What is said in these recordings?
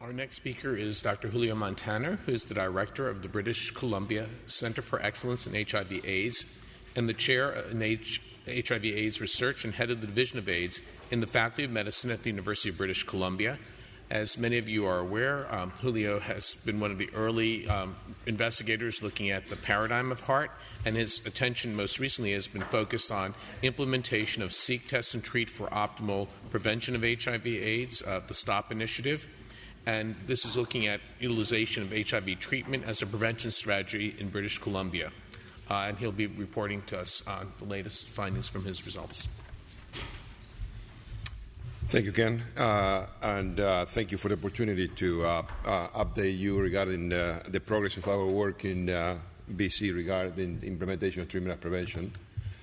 Our next speaker is Dr. Julio Montana, who is the director of the British Columbia Center for Excellence in HIV/AIDS and the chair in HIV/AIDS research and head of the Division of AIDS in the Faculty of Medicine at the University of British Columbia. As many of you are aware, Julio has been one of the early investigators looking at the paradigm of HAART, and his attention most recently has been focused on implementation of Seek, Test, and Treat for optimal prevention of HIV/AIDS, the STOP initiative. And this is looking at utilization of HIV treatment as a prevention strategy in British Columbia. And he'll be reporting to us on the latest findings from his results. Thank you, Ken, and thank you for the opportunity to update you regarding the progress of our work in BC regarding the implementation of treatment and prevention.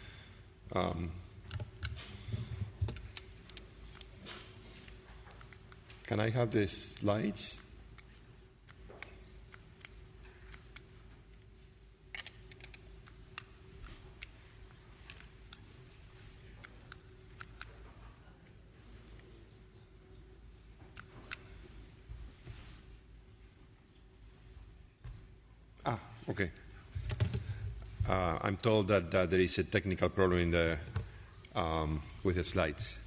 Can I have the slides? Okay. I'm told that there is a technical problem in the, with the slides.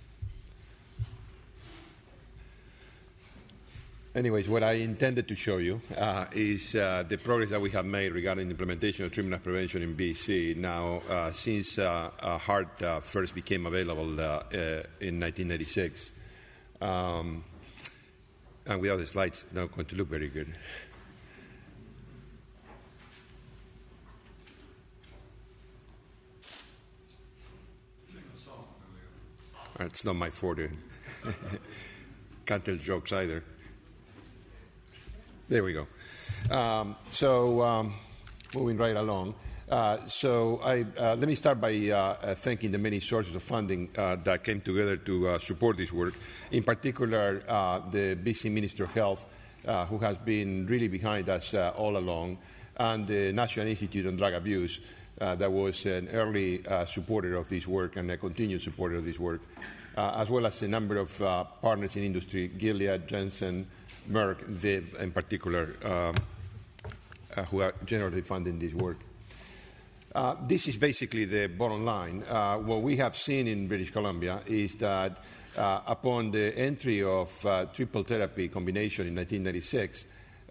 Anyways, what I intended to show you is the progress that we have made regarding the implementation of treatment and prevention in BC now since HAART first became available in 1996. And without the slides, it's not going to look very good. It's not my forte. Can't tell jokes either. There we go. Moving right along. Let me start by thanking the many sources of funding that came together to support this work. In particular, the BC Minister of Health, who has been really behind us all along, and the National Institute on Drug Abuse, that was an early supporter of this work and a continued supporter of this work, as well as a number of partners in industry, Gilead, Janssen, Merck, ViiV in particular, who are generally funding this work. This is basically the bottom line. What we have seen in British Columbia is that upon the entry of triple therapy combination in 1996,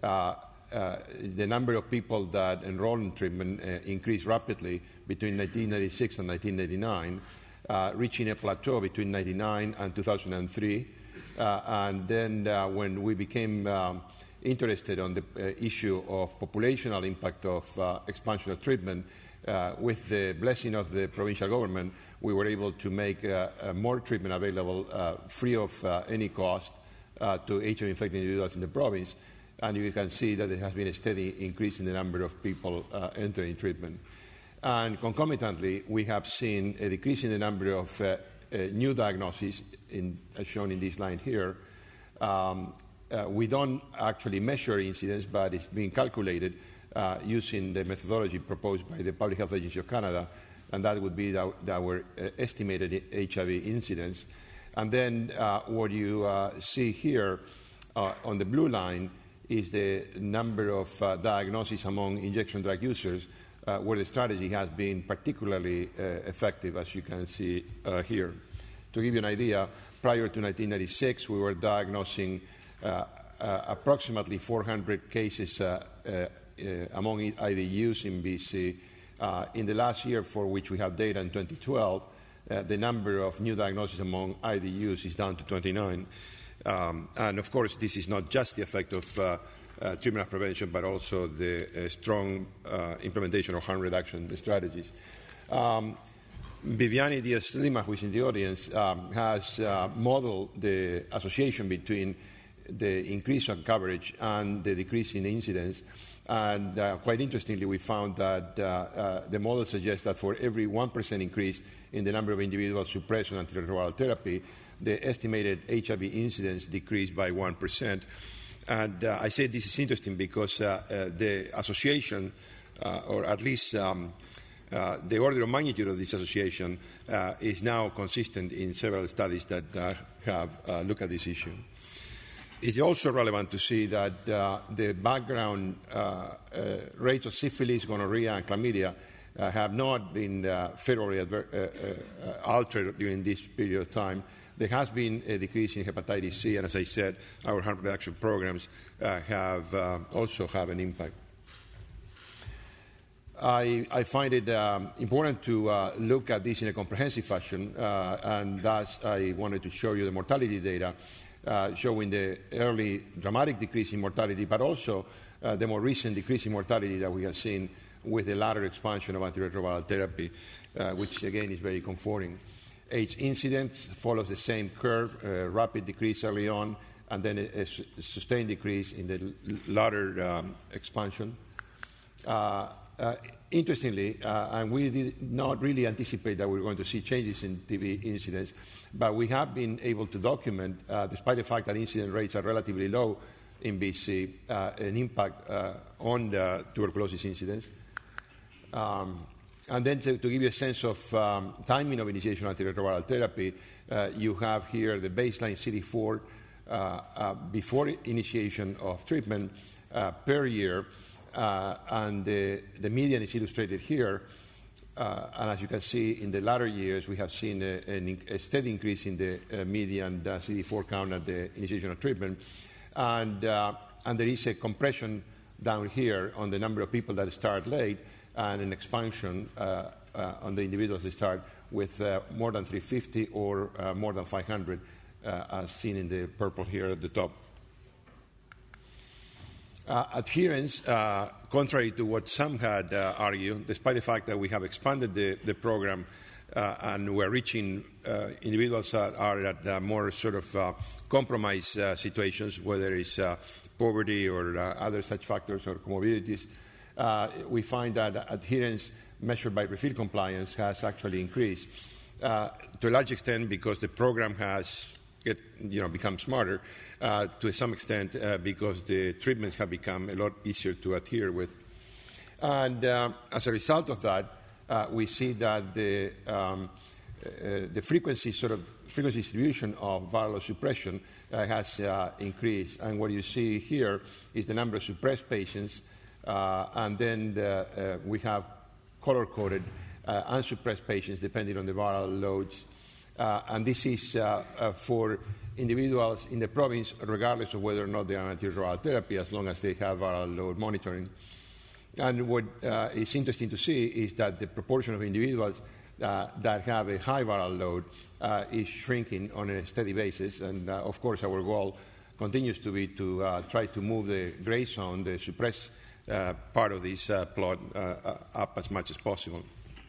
the number of people that enrolled in treatment increased rapidly between 1996 and 1999, reaching a plateau between 1999 and 2003. And then when we became interested on the issue of populational impact of expansion of treatment, with the blessing of the provincial government, we were able to make more treatment available free of any cost to HIV-infected individuals in the province. And you can see that there has been a steady increase in the number of people entering treatment. And concomitantly, we have seen a decrease in the number of new diagnoses, as shown in this line here. We don't actually measure incidence, but it's being calculated using the methodology proposed by the Public Health Agency of Canada, and that would be our estimated HIV incidence. And then what you see here on the blue line is the number of diagnoses among injection drug users, where the strategy has been particularly effective, as you can see here. To give you an idea, prior to 1996, we were diagnosing approximately 400 cases among IDUs in BC. In the last year, for which we have data in 2012, the number of new diagnoses among IDUs is down to 29. And of course, this is not just the effect of treatment and prevention, but also the strong implementation of harm reduction strategies. Viviane Diaz-Lima, who is in the audience, has modeled the association between the increase in coverage and the decrease in incidence. And quite interestingly, we found that the model suggests that for every 1% increase in the number of individuals suppressed on antiretroviral therapy, the estimated HIV incidence decreased by 1%. And I say this is interesting because the association, or at least the order of magnitude of this association, is now consistent in several studies that have looked at this issue. It's also relevant to see that the background rates of syphilis, gonorrhea, and chlamydia have not been favorably altered during this period of time. There has been a decrease in hepatitis C, and as I said, our harm reduction programs also have an impact. I find it important to look at this in a comprehensive fashion, and thus I wanted to show you the mortality data, showing the early dramatic decrease in mortality, but also the more recent decrease in mortality that we have seen with the latter expansion of antiretroviral therapy, which again is very comforting. AIDS incidence follows the same curve, rapid decrease early on, and then a sustained decrease in the latter expansion. Interestingly, and we did not really anticipate that we were going to see changes in TB incidence, but we have been able to document, despite the fact that incidence rates are relatively low in BC, an impact on the tuberculosis incidence. And then to give you a sense of timing of initiation of antiretroviral therapy, you have here the baseline CD4 before initiation of treatment per year, and the median is illustrated here. And as you can see, in the latter years, we have seen a steady increase in the median CD4 count at the initiation of treatment. And there is a compression down here on the number of people that start late, and an expansion on the individuals that start with more than 350 or more than 500, as seen in the purple here at the top. Adherence, contrary to what some had argued, despite the fact that we have expanded the program and we're reaching individuals that are at more sort of compromised situations, whether it's poverty or other such factors or comorbidities, we find that adherence measured by refill compliance has actually increased to a large extent because the program has become smarter, to some extent because the treatments have become a lot easier to adhere with. And as a result of that, we see that the frequency distribution of viral suppression has increased. And what you see here is the number of suppressed patients, and then we have color-coded unsuppressed patients depending on the viral loads. And this is for individuals in the province, regardless of whether or not they are on antiretroviral therapy, as long as they have viral load monitoring. And what is interesting to see is that the proportion of individuals that have a high viral load is shrinking on a steady basis. And of course, our goal continues to be to try to move the gray zone, the suppressed part of this plot, up as much as possible.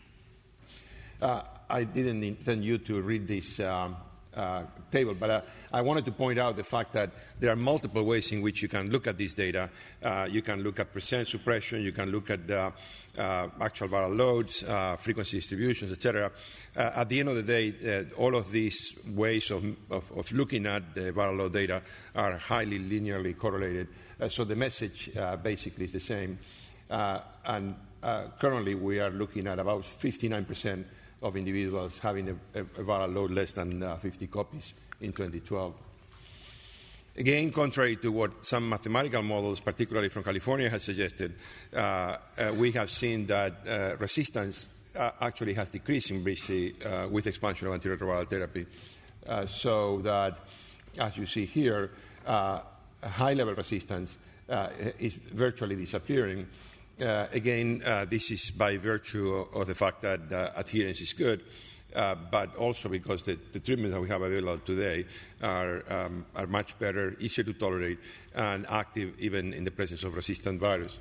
I didn't intend you to read this table, but I wanted to point out the fact that there are multiple ways in which you can look at this data. You can look at percent suppression, you can look at actual viral loads, frequency distributions, etc. At the end of the day, all of these ways of looking at the viral load data are highly linearly correlated. So the message basically is the same. And currently we are looking at about 59% of individuals having a viral load less than 50 copies in 2012. Again, contrary to what some mathematical models, particularly from California, have suggested, we have seen that resistance actually has decreased in BC with expansion of antiretroviral therapy. So that, as you see here, high-level resistance is virtually disappearing. Again, this is by virtue of the fact that adherence is good, but also because the treatments that we have available today are much better, easier to tolerate, and active even in the presence of resistant virus.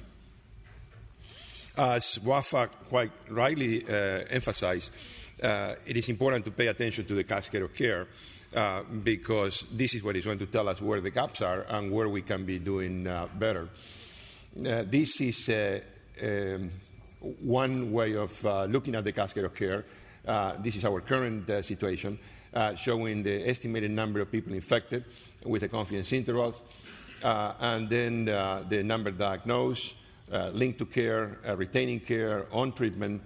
As Wafa quite rightly emphasized, it is important to pay attention to the cascade of care because this is what is going to tell us where the gaps are and where we can be doing better. This is one way of looking at the cascade of care. This is our current situation, showing the estimated number of people infected with the confidence intervals, and then the number diagnosed, linked to care, retaining care, on treatment,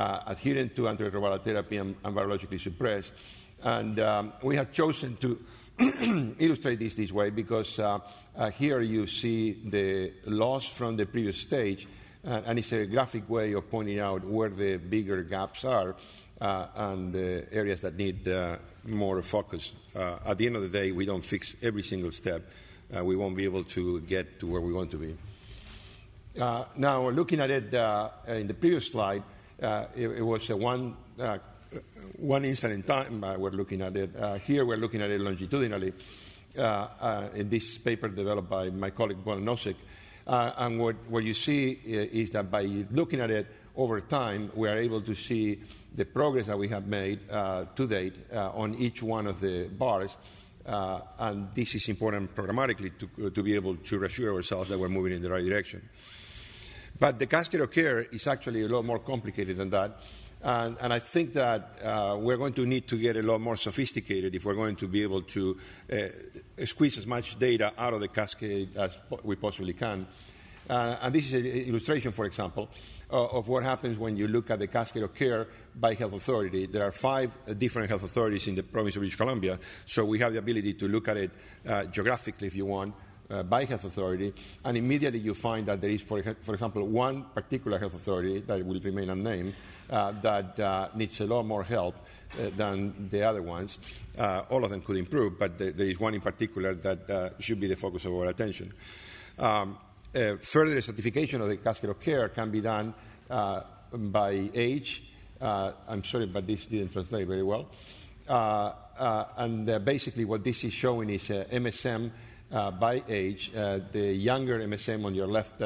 adherent to antiretroviral therapy, and virologically suppressed. And we have chosen to illustrate this way because here you see the loss from the previous stage, and it's a graphic way of pointing out where the bigger gaps are and the areas that need more focus. At the end of the day, we don't fix every single step. We won't be able to get to where we want to be. Now, looking at it in the previous slide, it was one instant in time we're looking at it. Here we're looking at it longitudinally in this paper developed by my colleague Bonanosek. And what you see is that by looking at it over time, we are able to see the progress that we have made to date on each one of the bars. And this is important programmatically to be able to reassure ourselves that we're moving in the right direction. But the cascade of care is actually a lot more complicated than that. And I think that we're going to need to get a lot more sophisticated if we're going to be able to squeeze as much data out of the cascade as we possibly can. And this is an illustration, for example, of what happens when you look at the cascade of care by health authority. There are 5 different health authorities in the province of British Columbia, so we have the ability to look at it geographically, if you want, by health authority, and immediately you find that there is, for example, one particular health authority that will remain unnamed that needs a lot more help than the other ones. All of them could improve, but there is one in particular that should be the focus of our attention. Further certification of the cascade of care can be done by age. I'm sorry, but this didn't translate very well. And basically what this is showing is MSM by age. The younger MSM on your left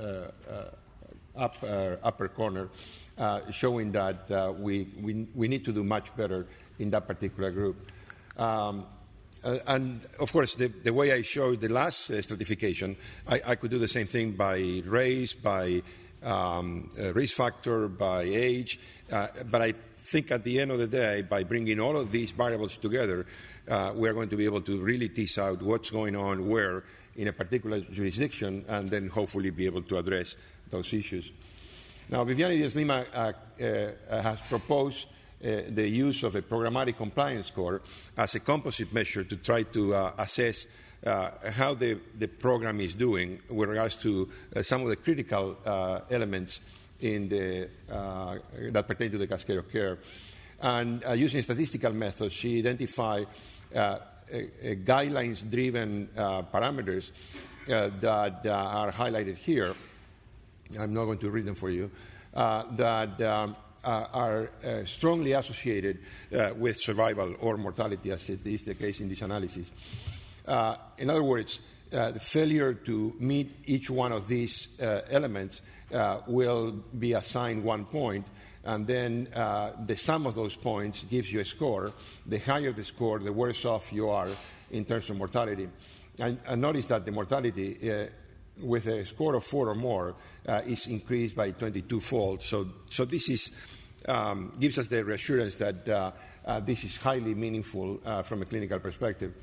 upper corner, showing that we need to do much better in that particular group. And, of course, the way I showed the last stratification, I could do the same thing by race, by risk factor, by age. But I think at the end of the day, by bringing all of these variables together, we're going to be able to really tease out what's going on where in a particular jurisdiction and then hopefully be able to address those issues. Now, Viviane Diaz-Lima has proposed the use of a programmatic compliance score as a composite measure to try to assess how the program is doing with regards to some of the critical elements in that pertain to the cascade of care. And using statistical methods, she identified guidelines-driven parameters that are highlighted here. I'm not going to read them for you. That are strongly associated with survival or mortality, as it is the case in this analysis. In other words, the failure to meet each one of these elements will be assigned 1 point, and then the sum of those points gives you a score. The higher the score, the worse off you are in terms of mortality. And notice that the mortality with a score of 4 or more is increased by 22-fold. So this is, gives us the reassurance that this is highly meaningful from a clinical perspective.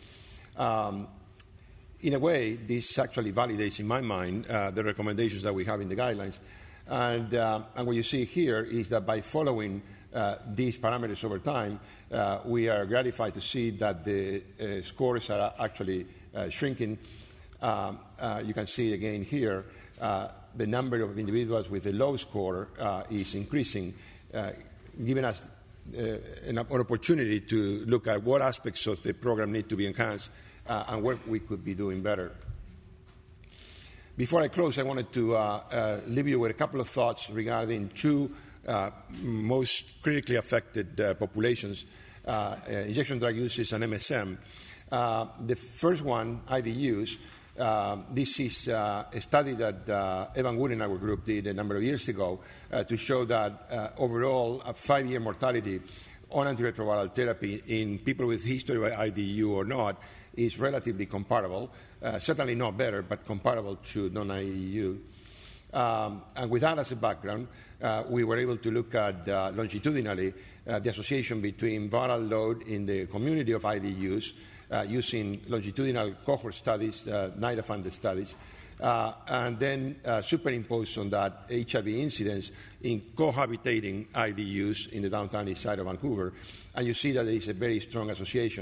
In a way, this actually validates, in my mind, the recommendations that we have in the guidelines. And what you see here is that by following these parameters over time, we are gratified to see that the scores are actually shrinking. You can see again here, the number of individuals with a low score is increasing, giving us an opportunity to look at what aspects of the program need to be enhanced and what we could be doing better. Before I close, I wanted to leave you with a couple of thoughts regarding 2 most critically affected populations, injection drug uses and MSM. The first one, IVUs, this is a study that Evan Wood and our group did a number of years ago to show that overall a 5-year mortality on antiretroviral therapy in people with history of IDU or not is relatively comparable, certainly not better, but comparable to non-IDU. And with that as a background, we were able to look at longitudinally the association between viral load in the community of IDUs using longitudinal cohort studies, NIDA-funded studies, and then superimposed on that HIV incidence in cohabitating IDUs in the downtown east side of Vancouver. And you see that there is a very strong association.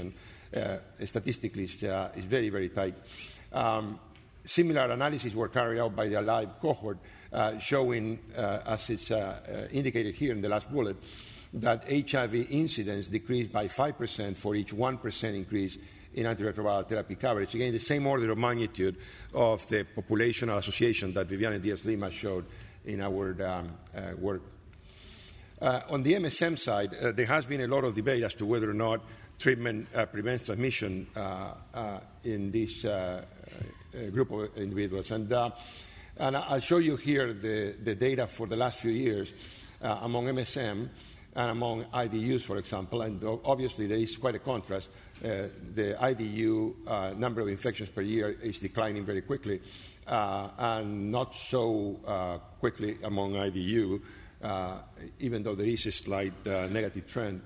statistically is very, very tight. Similar analyses were carried out by the ALIVE cohort, showing, as it's indicated here in the last bullet, that HIV incidence decreased by 5% for each 1% increase in antiretroviral therapy coverage. Again, the same order of magnitude of the populational association that Viviane Diaz-Lima showed in our work. On the MSM side, there has been a lot of debate as to whether or not treatment prevents transmission in this group of individuals. And I'll show you here the data for the last few years among MSM and among IDUs, for example. And obviously, there is quite a contrast. The IDU number of infections per year is declining very quickly, and not so quickly among IDU, even though there is a slight negative trend.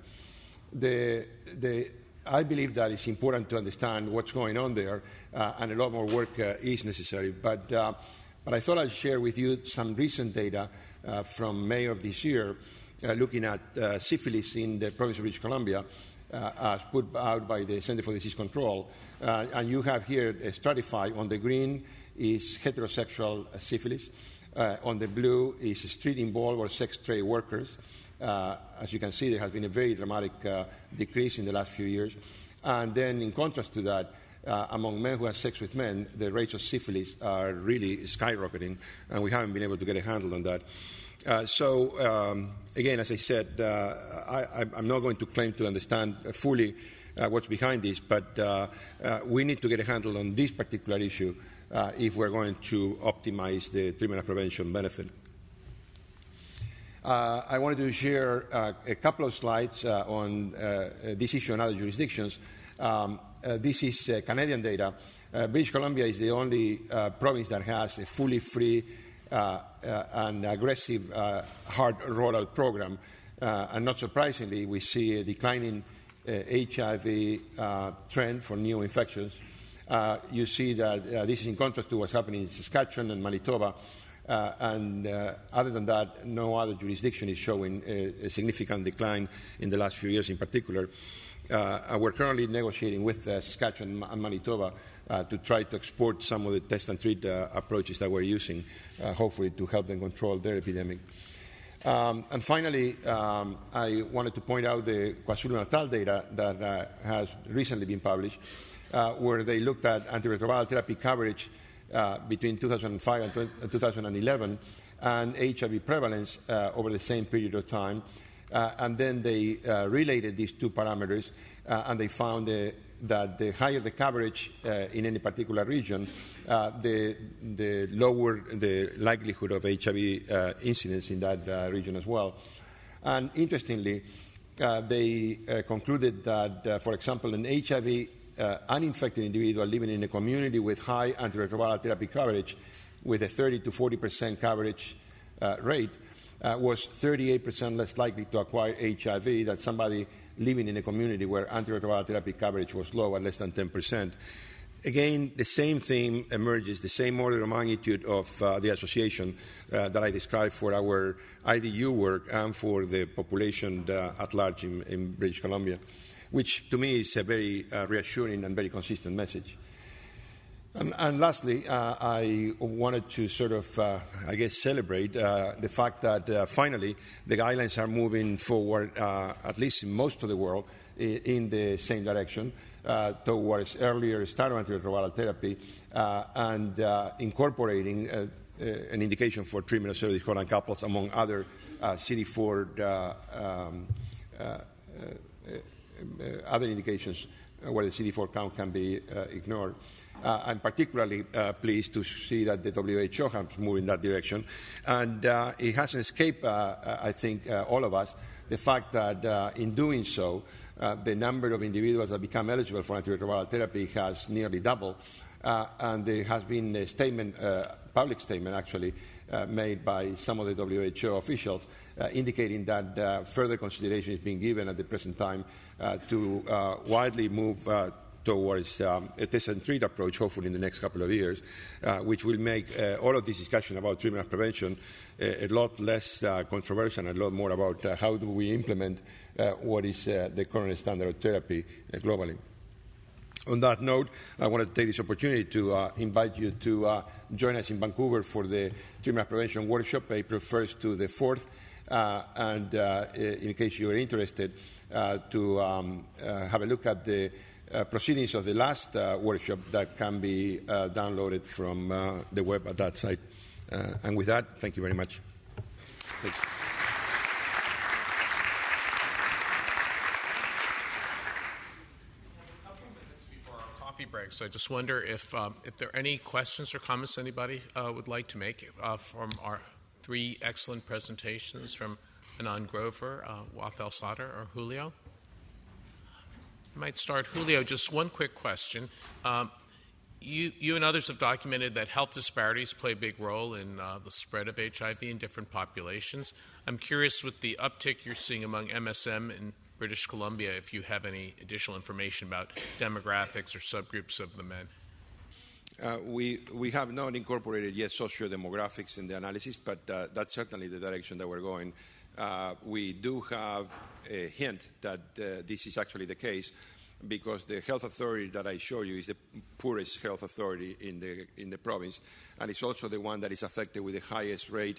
I believe that it's important to understand what's going on there, and a lot more work is necessary. But I thought I'd share with you some recent data from May of this year, looking at syphilis in the province of British Columbia, as put out by the Center for Disease Control. And you have here stratified. On the green is heterosexual syphilis. On the blue is street-involved or sex trade workers. As you can see, there has been a very dramatic decrease in the last few years. And then, in contrast to that, among men who have sex with men, the rates of syphilis are really skyrocketing, and we haven't been able to get a handle on that. Again, as I said, I'm not going to claim to understand fully what's behind this, but we need to get a handle on this particular issue if we're going to optimize the treatment and prevention benefit. I wanted to share a couple of slides on this issue in other jurisdictions. This is Canadian data. British Columbia is the only province that has a fully free and aggressive hard rollout program. And not surprisingly, we see a declining HIV trend for new infections. You see that this is in contrast to what's happening in Saskatchewan and Manitoba. Other than that, no other jurisdiction is showing a significant decline in the last few years in particular. We're currently negotiating with Saskatchewan and Manitoba to try to export some of the test and treat approaches that we're using, hopefully to help them control their epidemic. And finally, I wanted to point out the KwaZulu-Natal data that has recently been published, where they looked at antiretroviral therapy coverage between 2005 and 2011 and HIV prevalence over the same period of time. And then they related these two parameters, and they found that the higher the coverage in any particular region, the lower the likelihood of HIV incidence in that region as well. And interestingly, they concluded that, for example, an HIV uninfected individual living in a community with high antiretroviral therapy coverage with a 30 to 40% coverage rate was 38% less likely to acquire HIV than somebody living in a community where antiretroviral therapy coverage was low at less than 10%. Again, the same theme emerges, the same order of magnitude of the association that I described for our IDU work and for the population at large in British Columbia, which to me is a very reassuring and very consistent message. And lastly, I wanted to sort of, celebrate the fact that finally the guidelines are moving forward, at least in most of the world, in the same direction, towards earlier start of antiretroviral therapy and incorporating an indication for treatment of serodiscordant couples, among other CD4 other indications where the CD4 count can be ignored. I'm particularly pleased to see that the WHO has moved in that direction. And it hasn't escaped, I think, all of us, the fact that in doing so, the number of individuals that become eligible for antiretroviral therapy has nearly doubled. And there has been a statement, public statement actually, made by some of the WHO officials indicating that further consideration is being given at the present time to widely move towards a test and treat approach, hopefully in the next couple of years, which will make all of this discussion about treatment and prevention a lot less controversial and a lot more about how do we implement what is the current standard of therapy globally. On that note, I want to take this opportunity to invite you to join us in Vancouver for the Treatment Prevention Workshop, April 1st to the 4th. And in case you're interested, to have a look at the proceedings of the last workshop that can be downloaded from the web at that site. And with that, thank you very much. Thanks. Break. So I just wonder if there are any questions or comments anybody would like to make from our three excellent presentations from Anand Grover, Waf El-Sadr, or Julio. I might start. Julio, just one quick question. You and others have documented that health disparities play a big role in the spread of HIV in different populations. I'm curious, with the uptick you're seeing among MSM in British Columbia, if you have any additional information about demographics or subgroups of the men. We have not incorporated yet socio-demographics in the analysis, but that's certainly the direction that we're going. We do have a hint that this is actually the case, because the health authority that I show you is the poorest health authority in the province, and it's also the one that is affected with the highest rate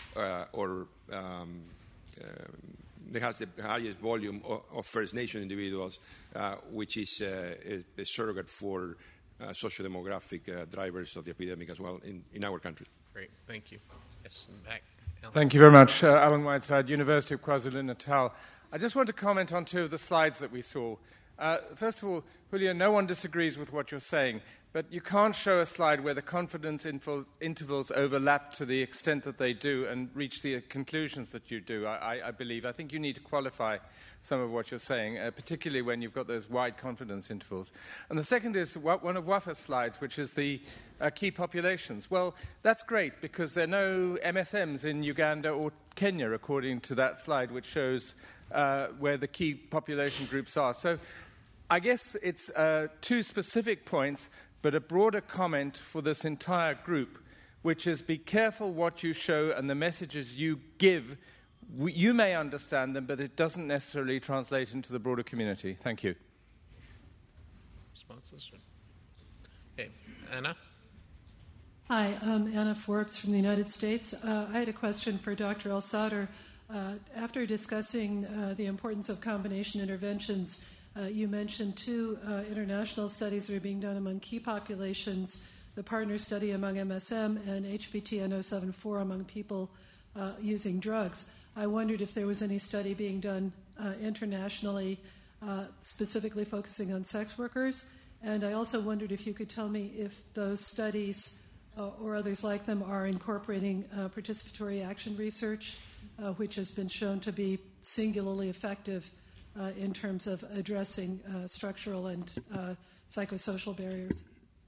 that has the highest volume of First Nation individuals, which is a surrogate for socio-demographic drivers of the epidemic as well in our country. Great, thank you. Yes, back. Thank you very much. Alan Whiteside, University of KwaZulu-Natal. I just want to comment on two of the slides that we saw. First of all, Julio, no one disagrees with what you're saying, but you can't show a slide where the confidence intervals overlap to the extent that they do and reach the conclusions that you do, I believe. I think you need to qualify some of what you're saying, particularly when you've got those wide confidence intervals. And the second is one of Wafa's slides, which is the key populations. Well, that's great, because there are no MSMs in Uganda or Kenya, according to that slide, which shows where the key population groups are. So I guess it's two specific points, but a broader comment for this entire group, which is be careful what you show and the messages you give. You may understand them, but it doesn't necessarily translate into the broader community. Thank you. Responses? Okay. Anna? Hi, I'm Anna Forbes from the United States. I had a question for Dr. El-Sadr. After discussing the importance of combination interventions, you mentioned two international studies that are being done among key populations, the partner study among MSM and HBTN074 among people using drugs. I wondered if there was any study being done internationally, specifically focusing on sex workers. And I also wondered if you could tell me if those studies or others like them are incorporating participatory action research, which has been shown to be singularly effective in terms of addressing structural and psychosocial barriers.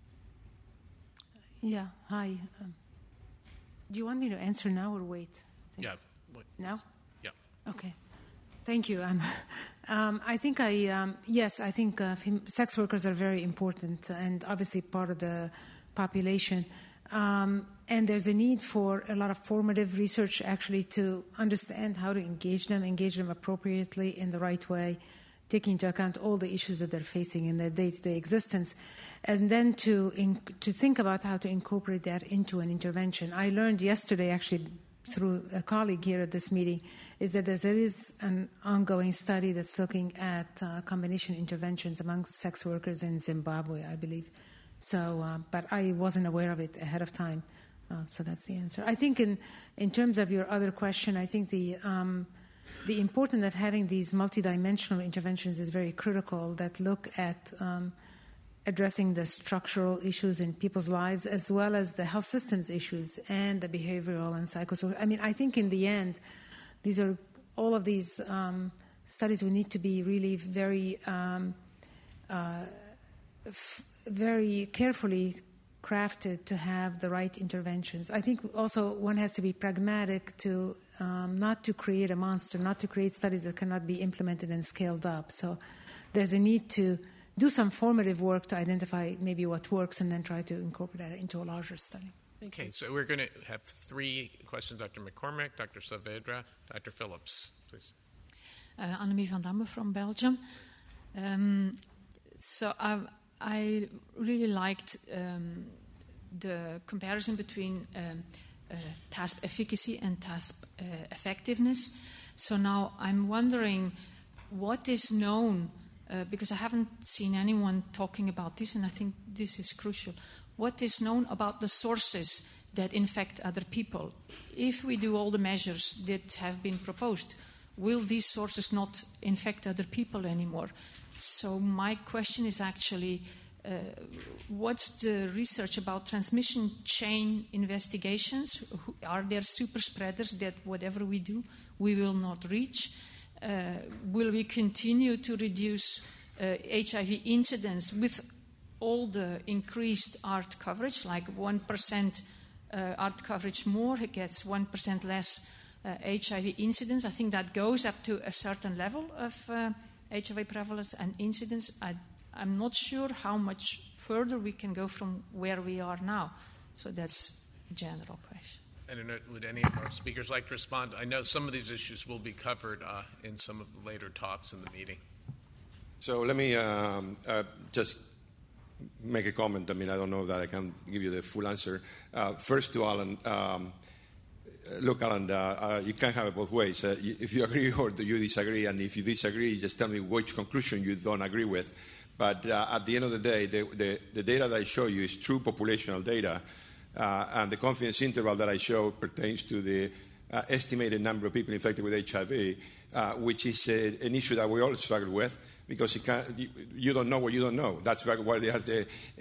Yeah, hi. Do you want me to answer now or wait? Yeah. Now? Yeah. Okay. Thank you. I think yes, I think sex workers are very important and obviously part of the population. And there's a need for a lot of formative research actually to understand how to engage them appropriately in the right way, taking into account all the issues that they're facing in their day-to-day existence, and then to think about how to incorporate that into an intervention. I learned yesterday, actually, through a colleague here at this meeting, is that there is an ongoing study that's looking at combination interventions among sex workers in Zimbabwe, I believe. So, but I wasn't aware of it ahead of time. So that's the answer. I think in terms of your other question, I think the importance of having these multidimensional interventions is very critical that look at addressing the structural issues in people's lives as well as the health systems issues and the behavioral and psychosocial. I mean, I think in the end, all of these studies will need to be really very carefully crafted to have the right interventions. I think also one has to be pragmatic to not to create a monster, not to create studies that cannot be implemented and scaled up. So there's a need to do some formative work to identify maybe what works and then try to incorporate that into a larger study. Okay, so we're going to have three questions. Dr. McCormick, Dr. Saavedra, Dr. Phillips, please. Annemie van Damme from Belgium. So I really liked the comparison between task efficacy and task effectiveness. So now I'm wondering what is known, because I haven't seen anyone talking about this, and I think this is crucial. What is known about the sources that infect other people? If we do all the measures that have been proposed, will these sources not infect other people anymore? So my question is actually, what's the research about transmission chain investigations? Are there super spreaders that whatever we do, we will not reach? Will we continue to reduce HIV incidence with all the increased ART coverage, like 1% ART coverage more, it gets 1% less HIV incidence? I think that goes up to a certain level of HIV prevalence and incidence. I'm not sure how much further we can go from where we are now. So that's a general question. I don't know, would any of our speakers like to respond? I know some of these issues will be covered in some of the later talks in the meeting. So let me just make a comment. I mean, I don't know that I can give you the full answer. First to Alan, look, Alan, you can't have it both ways. If you agree or you disagree, and if you disagree, just tell me which conclusion you don't agree with. But at the end of the day, the data that I show you is true populational data, and the confidence interval that I show pertains to the estimated number of people infected with HIV, which is an issue that we all struggle with, because you don't know what you don't know. That's why they have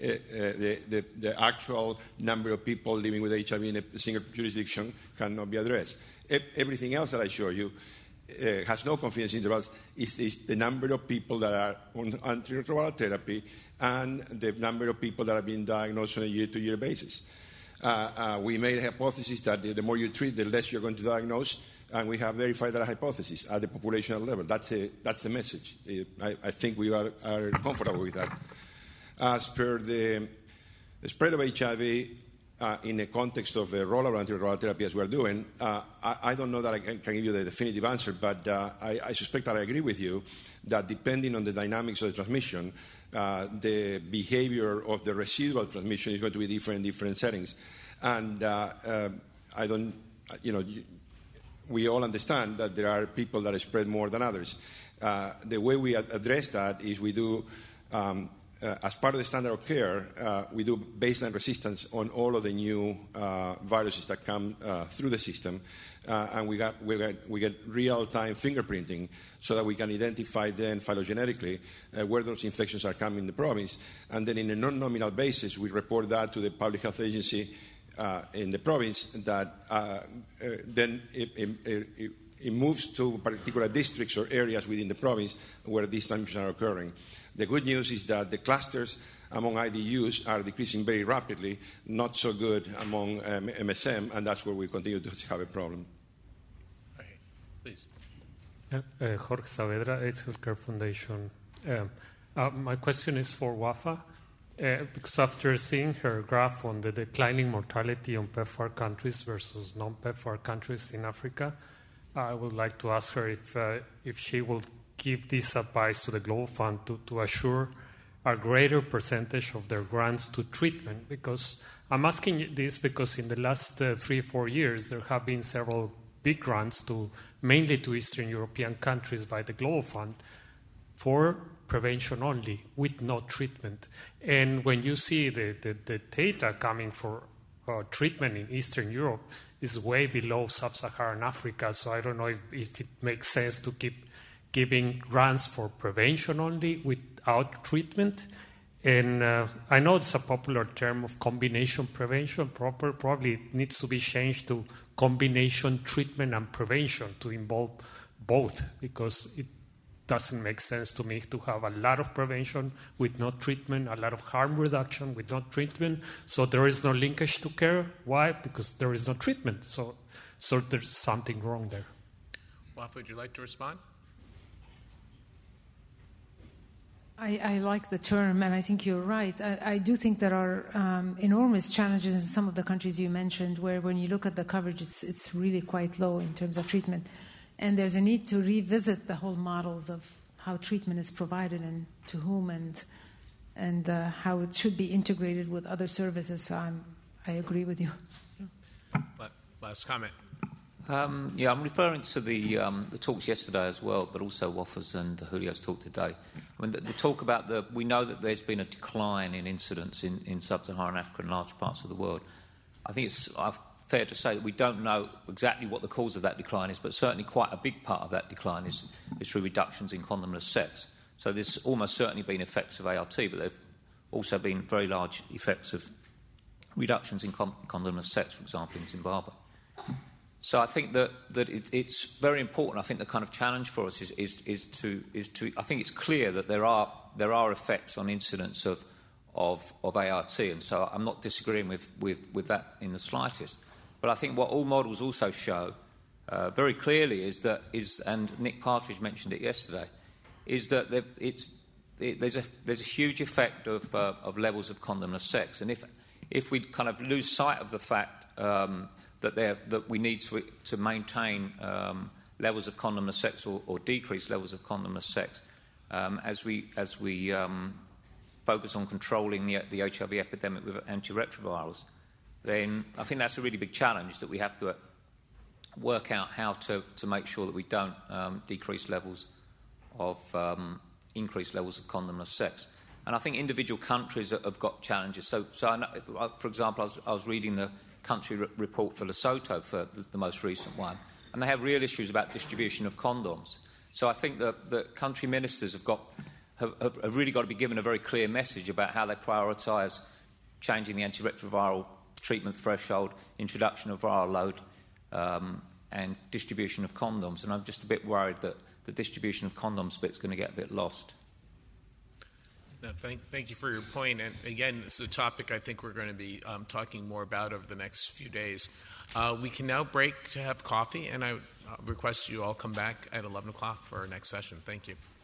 the actual number of people living with HIV in a single jurisdiction cannot be addressed. Everything else that I show you has no confidence intervals. Is the number of people that are on antiretroviral therapy and the number of people that are being diagnosed on a year-to-year basis. We made a hypothesis that the more you treat, the less you're going to diagnose, and we have verified that hypothesis at the populational level. That's the message. I think we are comfortable with that. As per the spread of HIV in the context of the rollout of antiretroviral therapy as we're doing, I don't know that I can give you the definitive answer, but I suspect that I agree with you that depending on the dynamics of the transmission, the behavior of the residual transmission is going to be different in different settings. And we all understand that there are people that spread more than others. The way we address that is we do, as part of the standard of care, we do baseline resistance on all of the new viruses that come through the system, and we get real-time fingerprinting so that we can identify then phylogenetically where those infections are coming in the province, and then in a non-nominal basis we report that to the public health agency in the province that then it moves to particular districts or areas within the province where these transmissions are occurring. The good news is that the clusters among IDUs are decreasing very rapidly, not so good among MSM, and that's where we continue to have a problem. Right. Please. Jorge Saavedra, AIDS Healthcare Foundation. My question is for Wafa. Because after seeing her graph on the declining mortality on PEPFAR countries versus non-PEPFAR countries in Africa, I would like to ask her if she will give this advice to the Global Fund to assure a greater percentage of their grants to treatment. Because I'm asking this because in the last 3 or 4 years, there have been several big grants mainly to Eastern European countries by the Global Fund for prevention only, with no treatment. And when you see the data coming for treatment in Eastern Europe is way below Sub-Saharan Africa, so I don't know if it makes sense to keep giving grants for prevention only without treatment. And I know it's a popular term of combination prevention. Probably it needs to be changed to combination treatment and prevention to involve both, because it doesn't make sense to me to have a lot of prevention with no treatment, a lot of harm reduction with no treatment. So there is no linkage to care. Why? Because there is no treatment. So there's something wrong there. Wafa, would you like to respond? I like the term, and I think you're right. I do think there are enormous challenges in some of the countries you mentioned, where when you look at the coverage, it's really quite low in terms of treatment. And there's a need to revisit the whole models of how treatment is provided and to whom and and how it should be integrated with other services. So I agree with you. Last comment. Yeah, I'm referring to the talks yesterday as well, but also Wafa's and Julio's talk today. I mean, the talk about we know that there's been a decline in incidents in sub-Saharan Africa and large parts of the world. I think it's fair to say that we don't know exactly what the cause of that decline is, but certainly quite a big part of that decline is through reductions in condomless sex. So there's almost certainly been effects of ART, but there have also been very large effects of reductions in condomless sex, for example, in Zimbabwe. So I think that it's very important. I think the kind of challenge for us is to I think it's clear that there are effects on incidence of ART, and so I'm not disagreeing with that in the slightest. But I think what all models also show very clearly is and Nick Partridge mentioned it yesterday, is that there's a huge effect of levels of condomless sex, and if we kind of lose sight of the fact that we need to maintain levels of condomless sex or decrease levels of condomless sex as we focus on controlling the HIV epidemic with antiretrovirals, then I think that's a really big challenge, that we have to work out how to make sure that we don't decrease levels of increased levels of condomless sex. And I think individual countries have got challenges. So I know, for example, I was reading the country report for Lesotho, for the most recent one, and they have real issues about distribution of condoms. So I think that the country ministers have really got to be given a very clear message about how they prioritise changing the antiretroviral treatment threshold, introduction of viral load, and distribution of condoms. And I'm just a bit worried that the distribution of condoms bit's going to get a bit lost. No, thank you for your point. And again, this is a topic I think we're going to be talking more about over the next few days. We can now break to have coffee, and I request you all come back at 11 o'clock for our next session. Thank you.